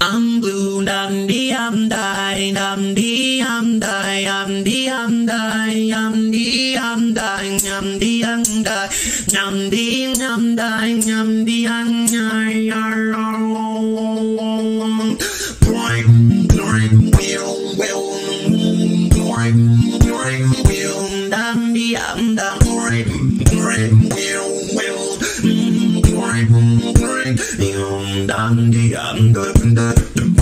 I'm blue, dum dee dum die, dum dee dum die, dum dee dum die, dum dee dum die, dum dee dum die, dum dee dum die, dum dee dum die, boing, boing, will, boing, boing, will, dum dee dum dum, boing, boing, will, boing, boing, dum dee dum dum dum.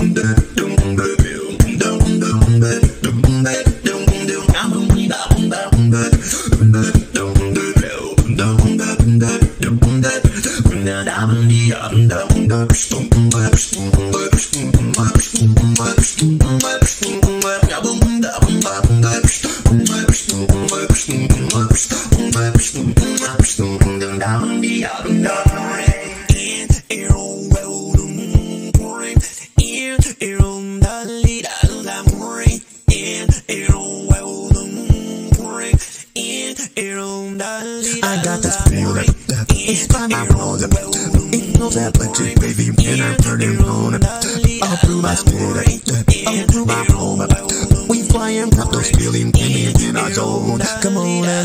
I got this feeling that it's by my phone. It knows that electric baby and I'm turning on it. All through my spirit, all through my home. We flying up those feelings in our zone. Come on now.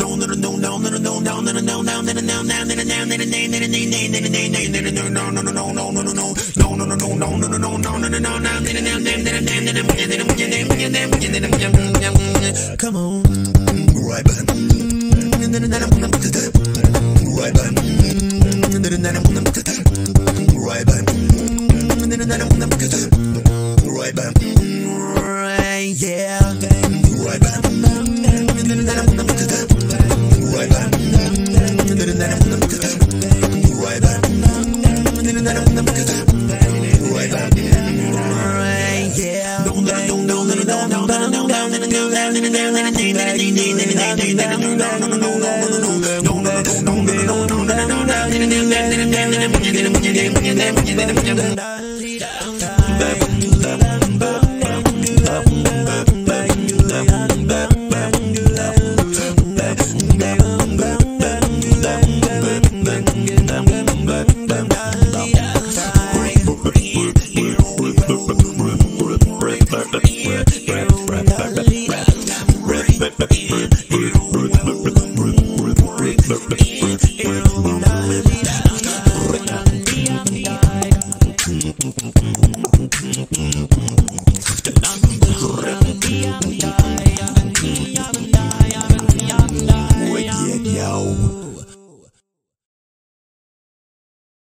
Come on. Right back. Right back. Right back. Right back. Right, yeah. Right back. Right back. Right back. Right back. Right, yeah.